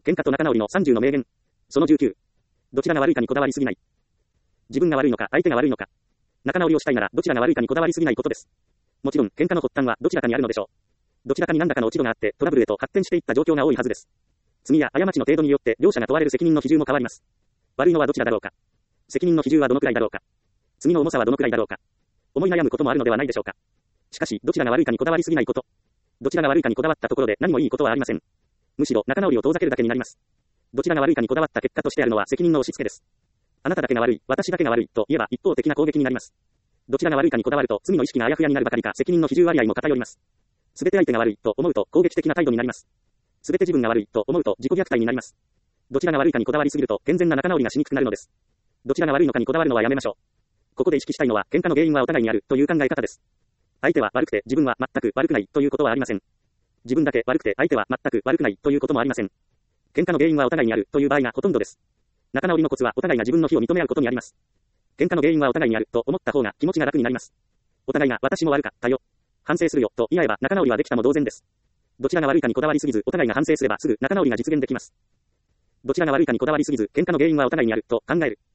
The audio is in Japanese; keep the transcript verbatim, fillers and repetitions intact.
喧嘩と仲直りのさんじゅうの名言。そのじゅうきゅう。どちらが悪いかにこだわりすぎない。自分が悪いのか、相手が悪いのか。仲直りをしたいなら、どちらが悪いかにこだわりすぎないことです。もちろん、喧嘩の発端はどちらかにあるのでしょう。どちらかに何らかの落ち度があって、トラブルへと発展していった状況が多いはずです。罪や過ちの程度によって、両者が問われる責任の比重も変わります。悪いのはどちらだろうか。責任の比重はどのくらいだろうか。罪の重さはどのくらいだろうか。思い悩むこともあるのではないでしょうか。しかし、どちらが悪いかにこだわりすぎないこと。どちらが悪いかにこだわったところで何もいいことはありません。むしろ仲直りを遠ざけるだけになります。どちらが悪いかにこだわった結果としてあるのは責任の押し付けです。あなただけが悪い、私だけが悪いと言えば一方的な攻撃になります。どちらが悪いかにこだわると罪の意識があやふやになるばかりか責任の比重割合も偏ります。すべて相手が悪いと思うと攻撃的な態度になります。すべて自分が悪いと思うと自己虐待になります。どちらが悪いかにこだわりすぎると健全な仲直りがしにくくなるのです。どちらが悪いのかにこだわるのはやめましょう。ここで意識したいのは喧嘩の原因はお互いにあるという考え方です。相手は悪くて自分は全く悪くないということはありません。自分だけ悪くて相手は全く悪くないということもありません。喧嘩の原因はお互いにあるという場合がほとんどです。仲直りのコツはお互いが自分の非を認め合うことにあります。喧嘩の原因はお互いにあると思った方が気持ちが楽になります。お互いが私も悪かったよ、反省するよと言い合えば仲直りはできたも同然です。どちらが悪いかにこだわりすぎずお互いが反省すればすぐ仲直りが実現できます。どちらが悪いかにこだわりすぎず喧嘩の原因はお互いにあると考える。